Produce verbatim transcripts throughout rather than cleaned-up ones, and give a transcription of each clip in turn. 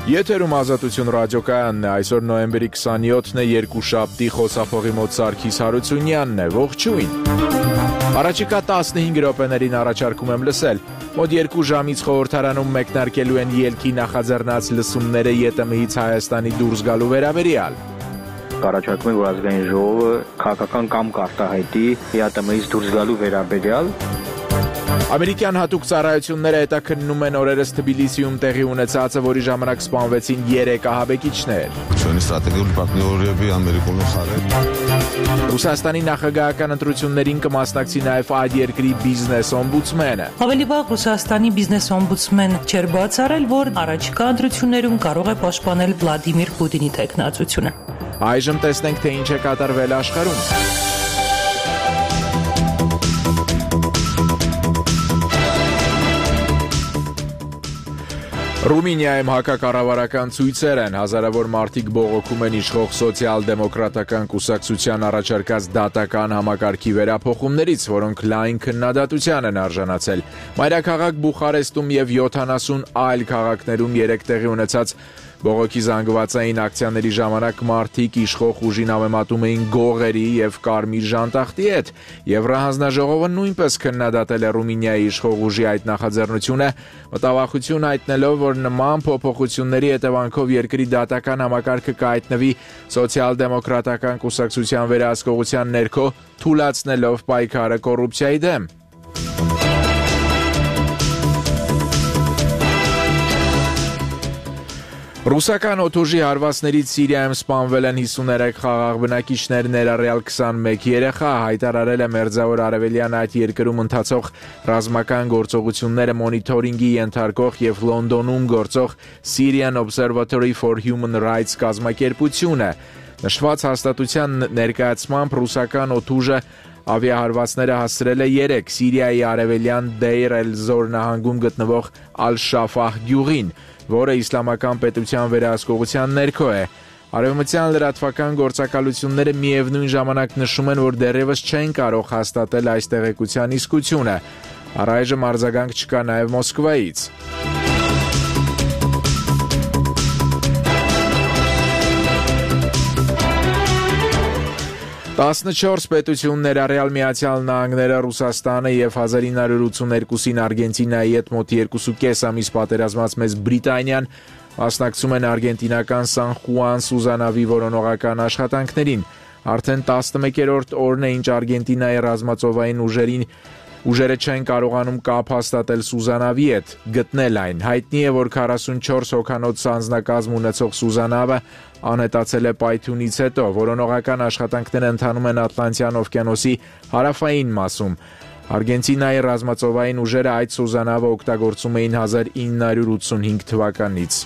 Եթերում Ազատություն ռադիոկայանն է, այսօր նոյեմբերի քսանյոթն է, երկուշաբթի, խոսափողի մոտ Սարգիս Հարությունյանն է, ողջույն։ Առաջիկա տասնհինգ րոպեներին առաջարկում եմ լսել, մոտ երկու ժամից խորհրդարանում մեկնարկելու են ելքի նախաձեռնած լսումները ԵՏՄ-ից Հայաստանի դուրս գալու վերաբերյալ։ Առաջարկում եմ, որ ազգային ժողովը քաղաքական կամք արտահայտի ԵՏՄ-ից դուրս գալու վերաբերյալ։ Ամերիկյան հատուկ ծառայությունները հետաքննում են օրերս Թբիլիսիում տեղի ունեցածը, որի ժամանակ սպանվեցին երեք ահաբեկիչներ։ Ռուսաստանի նախագահական ընտրություններին կմասնակցի նաև այդ երկրի բիզնես օմբուդսմենը։ Ավելի վաղ Ռուսաստանի բիզնես օմբուդսմենը չէր բացառել, որ առաջիկա ընտրություններում կարող է պաշտպանել Վլադիմիր Պուտինի թեկնածությունը։ Այժմ տեսնենք, թե ինչ է կատարվել աշխարհում։ Ռումինիայում հակակառավարական ցույցեր են, հազարավոր մարդիկ բողոքում են իշխող սոցիալ-դեմոկրատական կուսակցության առաջարկած դատական համակարգի վերափոխումներից, որոնք լայն քննադատության են արժանացել։ Մայրաքաղաք Բուխարեստում եւ յոթանասուն այլ քաղաքներում երեք տեղի ունեցած բողոքի զանգվածային ակցիաների ժամանակ մարդիկ իշխող ուժին համեմատում էին գողերի եւ կարմիր ժանտախտի հետ։ Եվրահանձնաժողովը նույնպես քննադատել է Ռումինիայի իշխող ուժի այդ նախաձեռնությունը, մտավախություն հայտնելով, որ նման փոփոխությունների հետևանքով երկրի դատական համակարգը կհայտնվի սոցիալ-դեմոկրատական կուսակցության վերահսկողության ներքո, թուլացնելով պայքարը կոռուպցիայի դեմ։ Ռուսական օդուժի հարվածներից Սիրիայում սպանվել են հիսուներեք խաղաղ բնակիչներ, ներառյալ քսանմեկ երեխա, հայտարարել է Մերձավոր Արևելյան այդ երկրում ընթացող ռազմական գործողությունները մոնիթորինգի ենթարկող եւ Լոնդոնում գործող Syrian Observatory for Human Rights կազմակերպությունը։ Նշված հաստատության ներկայացմամբ ռուսական օդուժը ավիահարվածները հասցրել է երեք Սիրիայի արևելյան Դեյր էլ-Զոր նահանգում գտնվող Ալ-Շաֆահ գյուղին, որը իսլամական պետության վերահսկողության ներքո է։ Արևմտյան լրատվական գործակալությունները միևնույն ժամանակ նշում են, որ դեռևս չեն կարող հաստատել այս տեղեկության իսկությունը։ Առայժմ արձագանք չկա նաև Մոսկվայից։ տասնչորս պետություն ներառյալ Միացյալ Նահանգները, Ռուսաստանը եւ հազար ինը հարյուր ութսուներկուսին Արգենտինայի հետ մոտ երկուսուկես ամիս պատերազմած Մեծ Բրիտանիան մասնակցում են արգենտինական Սան Խուան Սուզանավի որոնողական աշխատանքներին։ Արդեն տասնմեկերորդ օրն է, ինչ Արգենտինայի ռազմածովային ուժերին ուժերը չեն կարողանում կապ հաստատել Սուզանավի հետ, գտնել այն։ Հայտնի է, որ քառասունչորս հոգանոց անձնակազմ ունեցող Սուզանավը անհետացել է պայթյունից հետո։ Որոնողական աշխատանքները ընթանում են Ատլանտյան օվկիանոսի հարավային մասում։ Արգենտինայի ռազմածովային ուժերը այդ Սուզանավը օգտագործում էին հազար ինը հարյուր ութսունհինգ թվականից։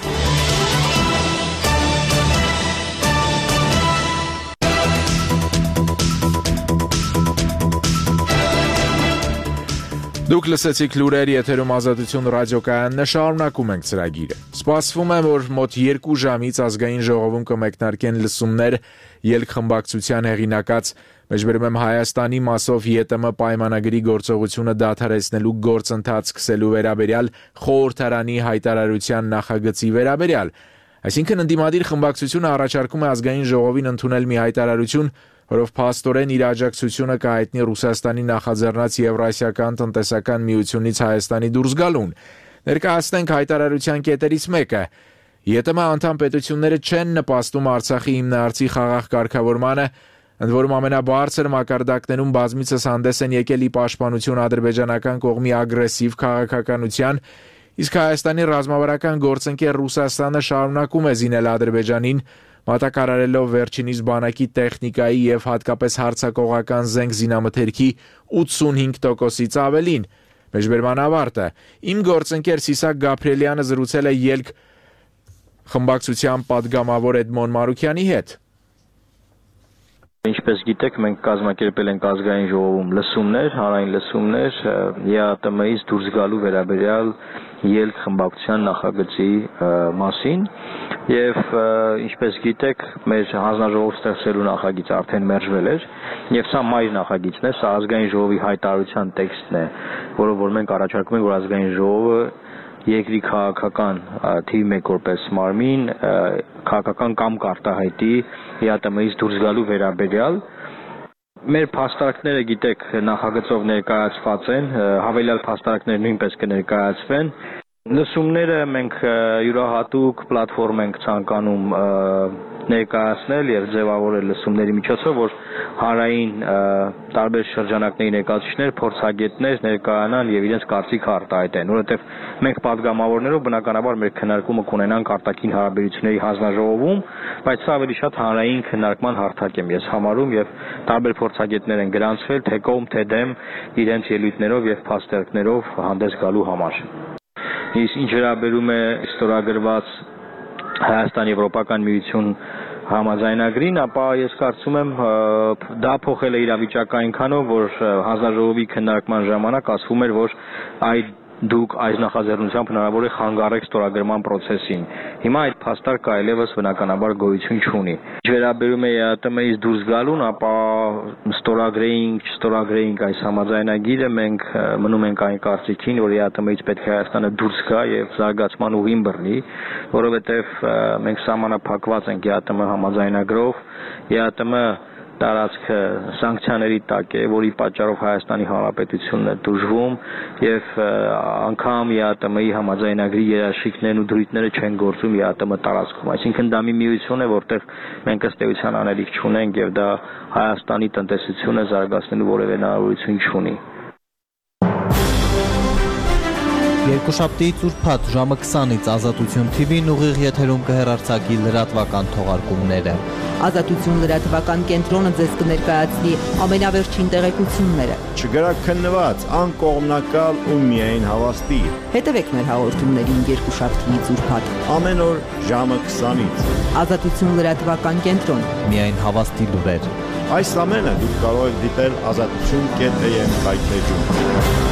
Դուք լսեցիք լուրեր, եթերում Ազատություն ռադիոկայանն է, շարունակում ենք ծրագիրը։ Սպասվում է, որ մոտ երկու ժամից ազգային ժողովում կմեկնարկեն լսումներ ելքխմբակցության հեղինակած, մեջբերում եմ Հայաստանի մասով ԵՏՄ պայմանագրի գործողությունը դադարեցնելու գործընթաց սկսելու վերաբերյալ խորհրդարանի հայտարարության նախագծի վերաբերյալ։ Այսինքն ընդդիմադիր խմբակցությունը առաջարկում է ազգային ժողովին ընդունել մի հայտարարություն, որով փաստորեն իր աջակցությունը կհայտնի Ռուսաստանի նախաձեռնած Եվրասիական տնտեսական միությունից Հայաստանի դուրս գալուն։ Ներկայացնենք հայտարարության կետերից մեկը։ ԵՏՄ անդամ պետությունները չեն նպաստում Արցախի հիմնարարցի խաղաղ կարգավորմանը, ընդ որում ամենաբարձր մակարդակներում բազմիցս հանդես են եկել ի պաշտպանություն ադրբեջանական կողմի ագրեսիվ քաղաքականության, իսկ Հայաստանի ռազմավարական գործընկեր Ռուսաստանը շարունակում է զինել Ադրբեջանին, մատակարարելով վերջինիս բանակի տեխնիկայի եւ հատկապես հարձակողական զենք զինամթերքի ութսունհինգ տոկոսից ավելին։ Մեջբերման ավարտը։ Իմ գործընկեր Սիսակ Գաբրիելյանը զրուցել է ելք խմբակցության падգամավոր Էդմոն Մարուքյանի հետ։ Ինչպես գիտեք, մենք կազմակերպել ենք ազգային ժողովում լսումներ, հանրային լսումներ ԵԱՏՄ-ից դուրս գալու վերաբերյալ ելք խմբակցության նախագծի մասին եւ ինչպես գիտեք, մեր հանձնաժողով ստեղծելու նախագիծը արդեն մերժվել էր եւ սա մայր նախագիծն է, սա ազգային ժողովի հայտարարության տեքստն է, որը որ մենք առաջարկում ենք, որ ազգային ժողովը երկրի քաղաքական թիվ մեկ որպես մարմին քաղաքական կամ կարտահայտի ԵԱՏՄ-ից դուրս գալու վերաբերյալ մեր փաստարկները գիտեք նախագծով ներկայացված են, հավելյալ փաստարկներ նույնպես կներկայացվեն։ Լսումները մենք յուրահատուկ պլատֆորմ ենք ցանկանում ներկայացնել եւ ձևավորել լսումների միջոցով, որ հանրային տարբեր շրջանակների ներկայացուցիչներ, փորձագետներ ներկայանան եւ իրենց կարծիքը արտահայտեն, որովհետեւ մենք падգամավորներով բնականաբար մեր քննարկումը կունենանք արտաքին հարաբերությունների հանձնաժողովում, բայց սա ավելի շատ հանրային քննարկման հարթակ եմ ես համարում եւ տարբեր փորձագետներ են գրանցվել թե կողմ թե դեմ իրենց ելույթներով եւ փաստարկներով հանդես գալու համար։ Իսկ ինչ վերաբերում է ստորագրված Հայաստան Եվրոպական միություն համաձայնագրին, ապա ես կարծում եմ դա փոխել է իրավիճակը այնքանով, որ հանձնաժողովի քննարկման ժամանակ ասվում էր, որ այդ դուք այս նախաձեռնությամբ հնարավոր է խանգարեք ստորագրման process-ին։ Հիմա այդ փաստարկը այլևս բնականաբար գոյություն չունի։ Ինչ վերաբերում է ԵԱՏՄ-ից դուրս գալուն, ապա ստորագրեինք, չստորագրեինք այս համաձայնագիրը, մենք մնում ենք այն կարծիքին, որ ԵԱՏՄ-ից պետք է Հայաստանը դուրս գա եւ զարգացման ուղին բռնի, որովհետեւ մենք սահմանափակված ենք ԵԱՏՄ համաձայնագրով, ԵԱՏՄ տարածքը սանկցիաների տակ է, որի պատճառով Հայաստանի Հանրապետությունն է դժվում եւ անգամ ԵԱՏՄ-ի համաձայնագրի երաշխիքներն ու դրույթները չեն գործում ԵԱՏՄ տարածքում։ Այսինքն դա մի միություն է, որտեղ մենք ըստ էության անելիք չունենք եւ դա Հայաստանի տնտեսությունը զարգացնելու որևէ հնարավորություն չունի։ Երկուշաբթի ծուրփաթ ժամը քսանից Ազատություն թի վին ուղիղ եթերում կհեռարձակի լրատվական թողարկումները։ Ազատություն լրատվական կենտրոնը ձեզ կներկայացնի ամենավերջին տեղեկությունները։ Չգրաքննված, անկողմնակալ ու միայն հավաստի։ Հետևեք մեր հաղորդումներին երկուշաբթի ծուրփաթ ամեն օր ժամը քսանից։ Ազատություն լրատվական կենտրոն։ Միայն հավաստի լուրեր։ Այս ամենը դուք կարող եք դիտել ազատություն կետ է եմ կայքեջում։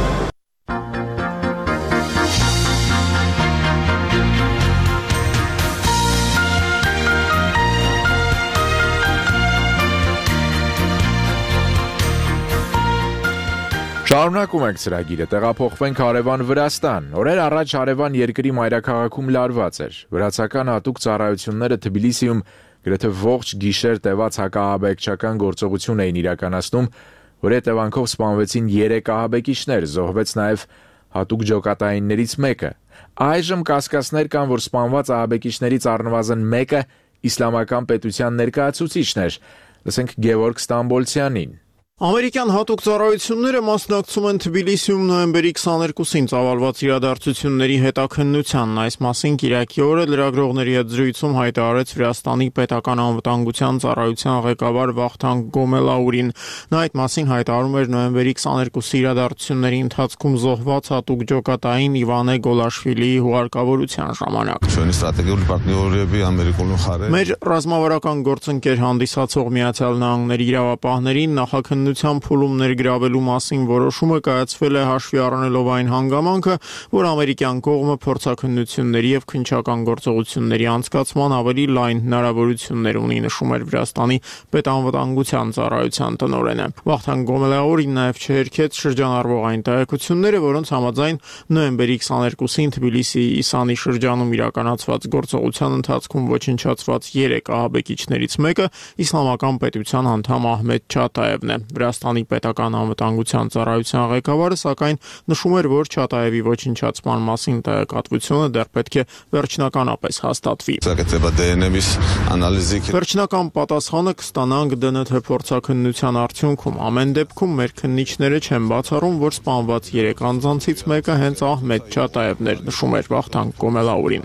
Շարունակում ենք ծրագիրը, տեղափոխվենք հարևան Վրաստան։ Օրեր առաջ հարևան երկրի մայրաքաղաքում լարված էր։ Վրացական հատուկ ծառայությունները Թբիլիսիում գրեթե ողջ գիշեր տևած հակաահաբեկչական գործողություն էին իրականացնում, որի հետևանքով սպանվեցին երեք ահաբեկիչներ, զոհվեց նաև հատուկ ջոկատայիններից մեկը։ Այժմ կասկածներ կան, որ սպանված ահաբեկիչներից առնվազն մեկը իսլամական պետության ներկայացուցիչն էր։ Լսենք Գևորգ Ստամբոլցյանին։ Ամերիկյան հատուկ ծառայությունները մասնակցում են Թբիլիսիում նոյեմբերի քսաներկուսին ծավալված իրադարձությունների հետաքննությանն։ Այս մասին Կիրակի օրը լրագրողների հետ զրույցում հայտարարեց Վրաստանի պետական անվտանգության ծառայության ղեկավար Վախթանգ Գոմելաուրին։ Նա այդ մասին հայտարարում էր նոյեմբերի քսաներկուսի իրադարձությունների ընթացքում զոհված հատուկ ջոկատային Իվանե Գոլաշվիլիի հուղարկավորության ժամանակ։ Մեր ռազմավարական գործընկեր հանդիսացող Միացյալ Նահանգների իրավապահներին նախաքննության փուլում ներգրավելու մասին որոշումը կայացվել է հաշվի առնելով այն հանգամանքը, որ ամերիկյան կողմը փորձաքննությունների եւ քննչական գործողությունների անցկացման ավելի լայն հնարավորություններ ունի, նշում էր Վրաստանի պետանվտանգության ծառայության տնօրենը։ Վախթանգ Գոմելաուրին նաեւ չհերքեց շրջանառվող այն տեղեկությունները, որոնց համաձայն նոյեմբերի քսաներկուսին Թբիլիսիի Իսանի շրջանում իրականացված գործողության ընթացքում ոչնչացված երեք ահաբեկիչներից մեկը իսլամական պետության անդամ Ահմեդ Չատաևն է։ Վրաստանի պետական անվտանգության ծառայության ղեկավարը սակայն նշում էր, որ Չատաևի ոչնչացման մասին տեղեկատվությունը դեռ պետք է վերջնականապես հաստատվի։ Վերջնական պատասխանը կստանանք դե են թե փորձաքննության արդյունքում։ Ամեն դեպքում մեր քննիչները չեն բացառում, որ սպանված երեք անձանցից մեկը հենց Ահմեդ Չատաևն էր, նշում էր Վախթանգ Գոմելաուրին։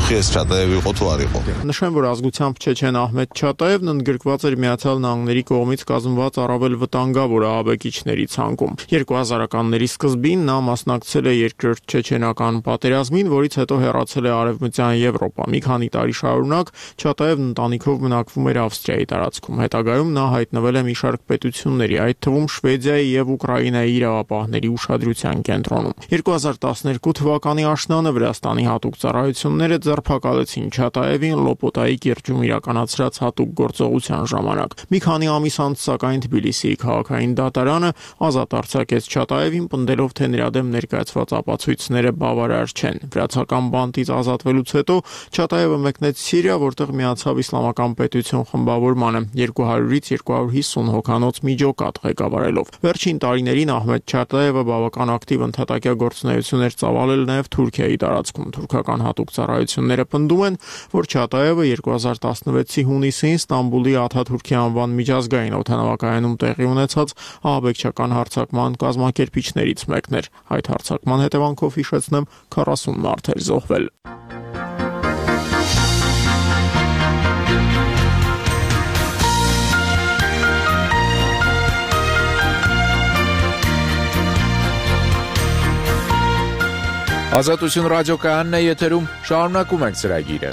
Նշեմ, որ ազգությամբ չեչեն Ահմեդ Չատաևն ընդգրկված էր Միացյալ Նահանգների կողմից կազմված առավել վտանգավոր ահաբեկիչների ցանկում։ երկու հազարականների սկզբին նա մասնակցել է երկրորդ չեչենական պատերազմին, որից հետո հեռացել է Արևմտյան Եվրոպա։ Մի քանի տարի շարունակ Չատաևն ընտանիքով մնակվում էր Ավստրիայի տարածքում։ Հետագայում նա հայտնվել է մի շարք պետությունների, այդ թվում Շվեդիայի եւ Ուկրաինայի իրավապահների ուշադրության կենտրոնում։ երկու հազար տասներկու թվականի աշնանը Վրաստանի հատուկ ծառայությունները ձերբակալեցին Չատաևին Լոպոտայի կիրճում իրականացրած հատուկ գործողության ժամանակ։ Մի քանի ամիս անց սակայն Թբիլիսիի քաղաքային դատարանը ազատ արձակեց Չատաևին, պնդելով, թե նրա դեմ ներկայացված ապացույցները բավարար չեն։ Վրացական բանտից ազատվելուց հետո Չատաևը մեկնեց Սիրիա, որտեղ միացավ Իսլամական պետություն խմբավորմանը երկու հարյուրից երկու հարյուր հիսուն հոգանոց միջոկատ ղեկավարելով։ Վերջին տարիներին Ահմեդ Չատաևը բավական ակտիվ ընդհատակյա գործունեություններ ծավալել նաև Թուրքիայի տարածքում։ Թուրքական հատուկ ծառայությունները պնդում են, որ Չատաևը երկու հազար տասնվեցի հունիսին Ստամբուլի Աթաթուրքի անվան միջազգային օդանավակայանում տեղի ունեցած ահաբեկչական հարձակման կազմակերպիչներից մեկն էր։ Այդ հարձակման հետևանքով հիշեցնեմ քառասուն մարդ էր զոհվել։ Ազատություն ռադիոկայանն է եթերում, շարունակում ենք ծրագիրը։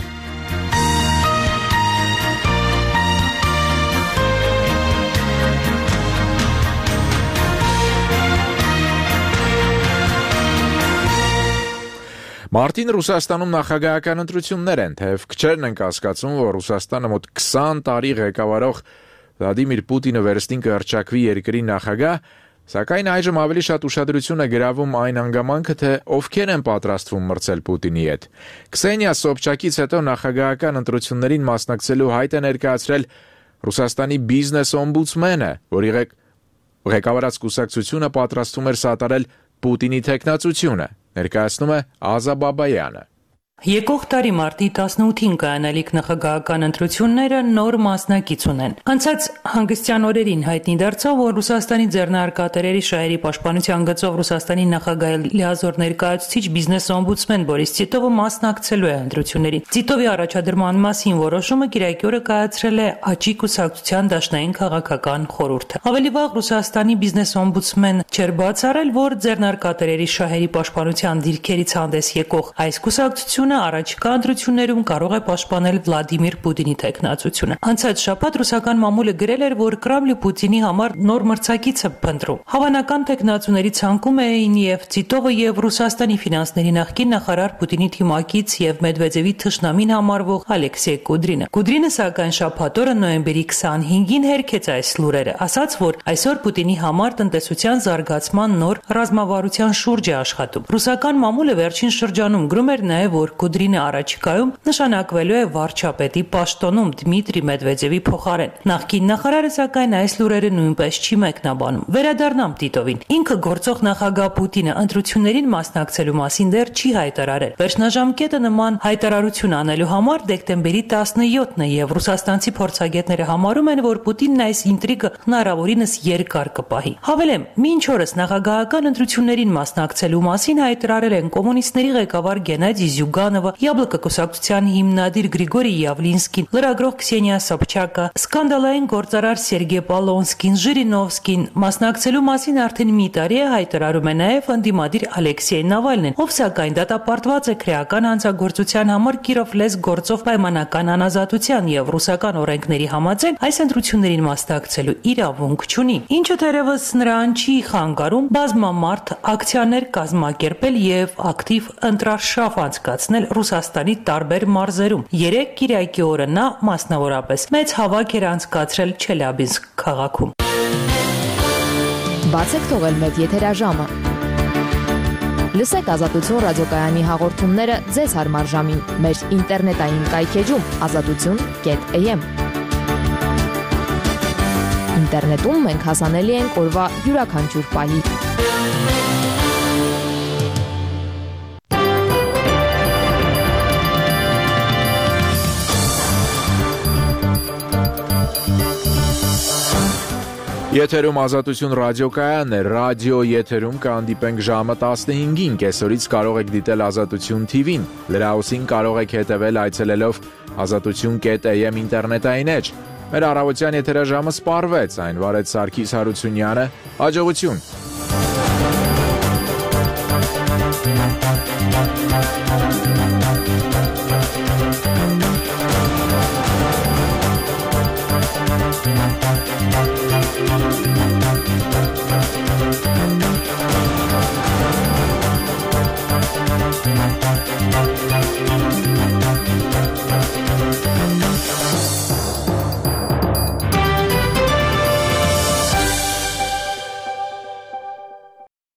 Մարտին Ռուսաստանում նախագահական ընտրություններ են, թեև քչերն են կասկածում, որ Ռուսաստանը մոտ քսան տարի ղեկավարող Վլադիմիր Պուտինը վերստին կհռչակվի երկրի նախագահ, սակայն այժմ ավելի շատ ուշադրություն է գրավում այն հանգամանքը, թե ովքեր են պատրաստվում մրցել Պուտինի հետ։ Քսենիա Սոբչակից հետո նախագահական ընտրություններին մասնակցելու հայտ է ներկայացրել Ռուսաստանի բիզնես օմբուդսմենը, որի ղեկավարած կուսակցությունը պատրաստվում էր սատարել Պուտինի թեկնածությունը, ներկայացնում է Ազա Բաբայանը։ Եկող տարի մարտի տասնութին կայանալիք նախագահական ընտրությունները նոր մասնակից ունեն։ Անցած հանգստյան օրերին հայտնի դարձավ, որ Ռուսաստանի ձեռնարկատերերի շահերի պաշտպանության գծով Ռուսաստանի նախագահի լիազոր ներկայացուցիչ բիզնես օմբուդսմեն Բորիս Տիտովը մասնակցելու է ընտրություններին։ Տիտովի առաջադրման մասին որոշումը Կիրակի օրը կայացրել է ԱՃ կուսակցության դաշնային քաղաքական խորհուրդը։ Ավելի վաղ Ռուսաստանի բիզնես օմբուդսմեն չեր բացառել, որ ձեռնարկատերերի շահերի պաշտպանության դիրքերից հանդես եկող այս կուսակցությունը առաջիկա ընտրություններում կարող է պաշտպանել Վլադիմիր Պուտինի թեկնածությունը։ Անցած շաբաթ ռուսական մամուլը գրել էր, որ Կրեմլը Պուտինի համար նոր մրցակից է փնտրում։ Հավանական թեկնածուների ցանկում էին եւ Տիտովը եւ Ռուսաստանի ֆինանսների նախկին նախարար Պուտինի թիմակից եւ Մեդվեդևի թշնամին համարվող Ալեքսեյ Կուդրինը։ Կուդրինը սակայն շաբաթ օրը նոյեմբերի քսանհինգին հերքեց այս լուրերը, ասաց, որ այսօր Պուտինի համար տնտեսության զարգացման նոր ռազմավարության շուրջ է աշխատում։ Ռուսական մամուլը վերջին շրջանում գրում էր նաեւ, որ Կուդրինը առաջիկայում նշանակվելու է վարչապետի պաշտոնում Դմիտրի Մեդվեդևի փոխարեն։ Նախկին նախարարը սակայն այս լուրերը նույնպես չի մեկնաբանում։ Վերադառնամ Տիտովին։ Ինքը գործող նախագահ Պուտինը ընտրություններին մասնակցելու մասին դեռ չի հայտարարել։ Վերջնաժամկետը նման հայտարարություն անելու համար դեկտեմբերի տասնյոթն է եւ ռուսաստանցի փորձագետները համարում են, որ Պուտինն այս ինտրիգը հնարավորինս երկար կպահի։ Հավելեմ, մինչ օրս նախագահական ընտրություններին մասնակցելու մասին հայտարարել են կոմունիստների ղեկավար Գենադի Զյուգանովը, Յաբլոկը կուսակցության հիմնադիր Գրիգորի Յավլինսկին, լրագրող Քսենիա Սոբչակը, սկանդալային գործարար Սերգեյ Պալոնսկին, Ժիրինովսկին մասնակցելու մասին արդեն մի տարի է հայտարարում է նաև ընդդիմադիր Ալեքսեյ Նավալնին, ով սակայն դատապարտված է քրեական հանցագործության համար Կիրով լեզք գործով պայմանական անազատության եւ ռուսական օրենքների համաձայն այս ընտրություններին մասնակցելու իրավունք չունի, ինչը թերևս նրան չի խանգարում բազմամարդ ակցիաներ կազմակերպել եւ ակտիվ ընտրարշավ անցկացնել Ռուսաստանի տարբեր մարզերում։ Երեք Կիրակի օրը նա մասնավորապես մեծ հավաք էր անցկացրել Չելյաբինսկ քաղաքում։ Բացեք թողել մեծ եթերաժամը։ Լսեք Ազատություն ռադիոկայանի հաղորդումները ձեզ հարմար ժամին մեր ինտերնետային կայքեջում ազատություն կետ էյ էմ։ Ինտերնետում մենք հասանելի ենք օրվա յուրաքանչյուր պահի։ Եթերում Ազատություն ռադիոկայանն է, ռադիո եթերում կհանդիպենք ժամը տասնհինգին, կեսօրից կարող եք դիտել Ազատություն թիվին, լրահոսին կարող եք հետևել այցելելով ազատություն կետ էյ էմ ինտերնետային էջ։ Մեր առավոտյան եթերաժամը սպառվեց, այն վարեց Սարգիս Հարությունյանը, հաջողություն։ We'll be right back.